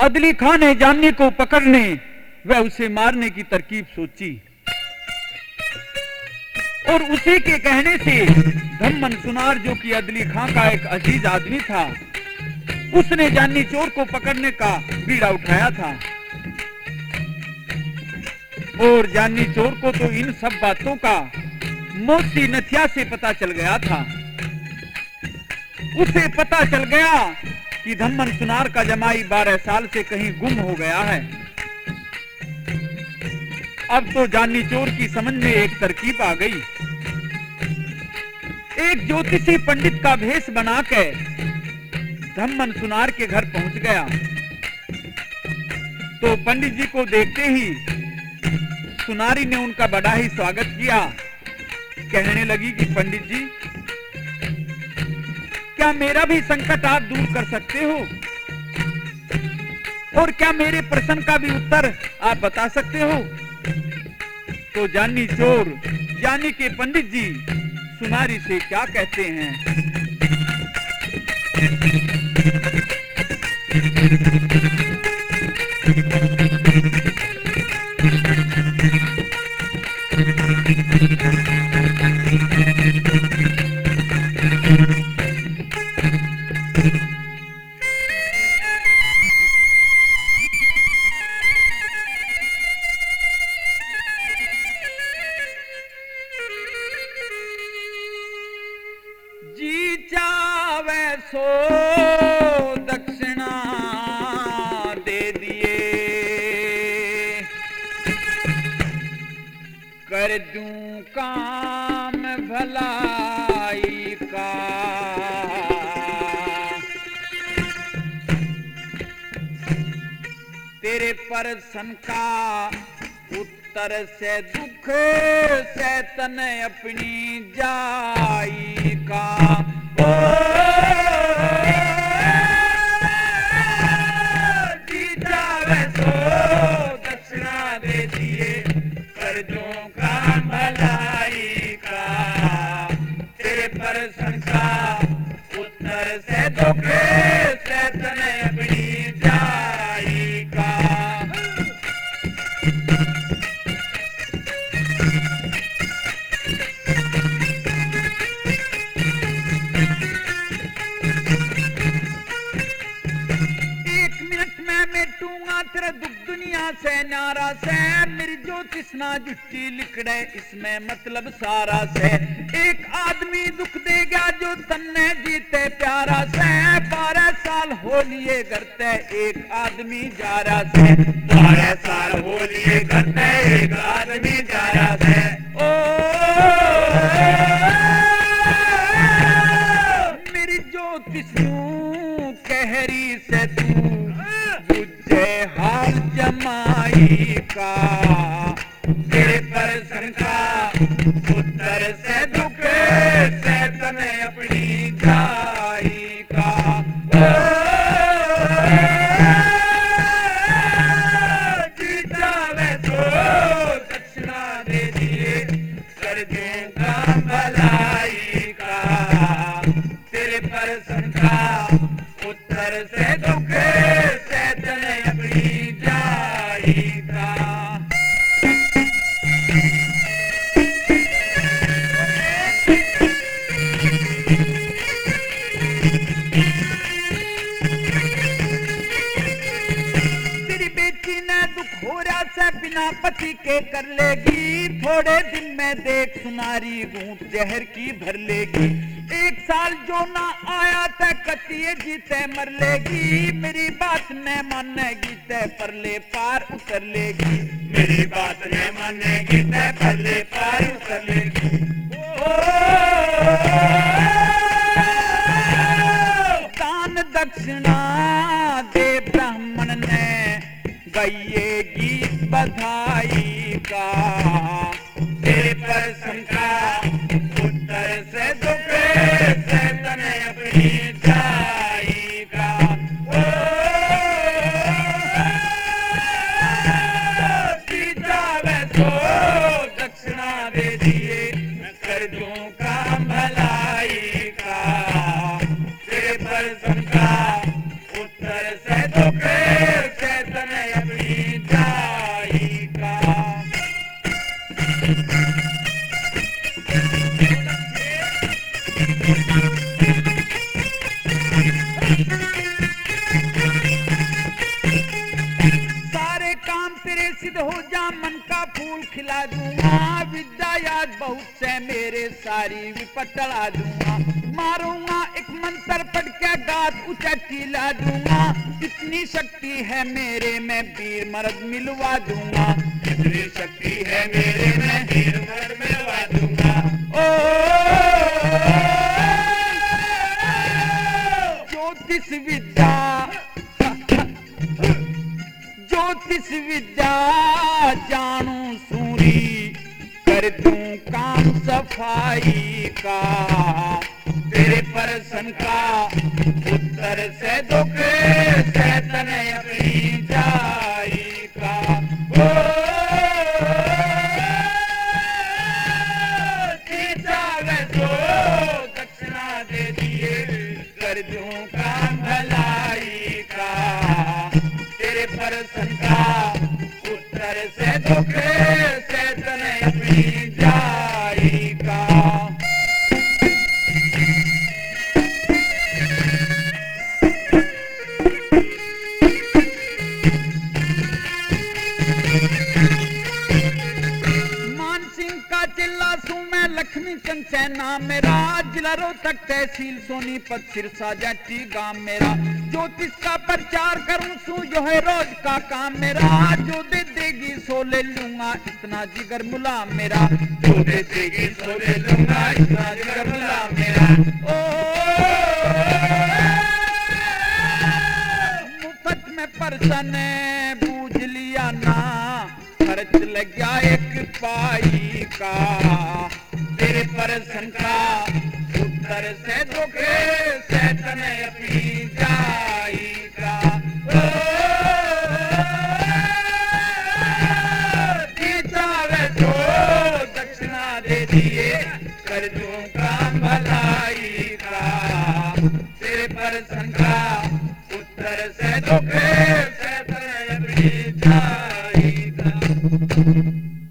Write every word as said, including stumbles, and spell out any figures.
अदली खां ने जानी को पकड़ने व उसे मारने की तरकीब सोची और उसी के कहने से धम्मन सुनार, जो कि अदली खां का एक अजीज आदमी था, उसने जानी चोर को पकड़ने का बीड़ा उठाया था। और जानी चोर को तो इन सब बातों का मोती नथिया से पता चल गया था। उसे पता चल गया कि धम्मन सुनार का जमाई बारह साल से कहीं गुम हो गया है। अब तो जानी चोर की समझ में एक तरकीब आ गई। एक ज्योतिषी पंडित का भेष बनाकर धम्मन सुनार के घर पहुंच गया तो पंडित जी को देखते ही सुनारी ने उनका बड़ा ही स्वागत किया। कहने लगी कि पंडित जी, क्या मेरा भी संकट आप दूर कर सकते हो और क्या मेरे प्रश्न का भी उत्तर आप बता सकते हो? तो जानी चोर यानी के पंडित जी सुनारी से क्या कहते हैं? जी चावे सो दक्षिणा दे दिए, कर दूं काम भलाई का, तेरे प्रश्न का उत्तर से दुख से तन अपनी जाई का। ओ जी जावे सो दक्षिणा दे दिए, कर दूं काम भलाई का, तेरे प्रश्न का उत्तर से दुख से तन अपनी जाई का। तेरा दुख दुनिया से नारा से, मेरी ज्योतिष ना जुटी लिखड़े इसमें मतलब सारा से। एक आदमी दुख देगा जो तन्ने जीते प्यारा से, बारह साल हो लिए करते एक आदमी जा रहा से, बारह साल हो लिए करते एक आदमी जा रहा से। ओ मेरी ज्योतिष कहरी से तू हाल जमाई का, तेरे प्रश्न का उत्तर से दुख से तने अपनी जाई का। जी जावे तो दक्षिणा दे दिए, कर दूं काम भलाई का, तेरे प्रश्न का उत्तर से दुख से तने अपनी जाई का। तेरी बेटी ने दुख हो रहा से बिना पति के कर लेगी, थोड़े दिन में देख सुनारी घूंट जहर की भर लेगी। एक साल जो ना आया तय कतिये जीते मर लेगी, मेरी बात न मानेगी तय परले पार उतर लेगी, मेरी बात न मानेगी तय परले पार उतर लेगी। दान दक्षिणा दे ब्राह्मण ने गाइए गीत बधाई का, तेरे प्रश्न का उत्तर से दुख से तने अपनी जाई का। जी जावे सो दक्षिणा दे दिए, कर दूं काम भलाई का, तेरे प्रश्न का उत्तर से दुख मन का फूल खिला दूंगा, विद्या याद बहुत से मेरे सारी विपत टला दूंगा, मारूंगा एक मंत्र पढ़ के गात उचट्टी ला दूंगा, इतनी शक्ति है मेरे में वीर मर्द मिलवा दूंगा, इतनी शक्ति है मेरे में वीर मर्द मिलवा दूंगा। ओ ज्योतिष विद्या ज्योतिष विद्या जानू सूरी, कर दूं काम सफाई का, तेरे प्रश्न का उत्तर से दुख सैतन अपनी जाई का। ओ जावे तो दक्षिणा दे दिए, कर दूं काम भलाई का, तेरे प्रश्न का उत्तर से दुख सैतन अपनी जाई का। लक्ष्मी चंद सेना मेरा, जिला रोहतक तहसील सोनीपत सिरसा जट्टी गांव मेरा, ज्योतिष का प्रचार करूं सू जो है रोज का काम मेरा, जो दे देगी सो ले लूंगा इतना जिगर मुला मेरा, जो दे देगी सो ले लूंगा इतना जिगर मुला मेरा। ओ मुफ्त में परसन बूझ लिया ना, खर्च लग गया एक पाई का, तेरे प्रश्न का उत्तर से दुख सैतन अपनी जाई का। जावे तो दक्षिणा दे दिए, कर दूं काम भलाई का,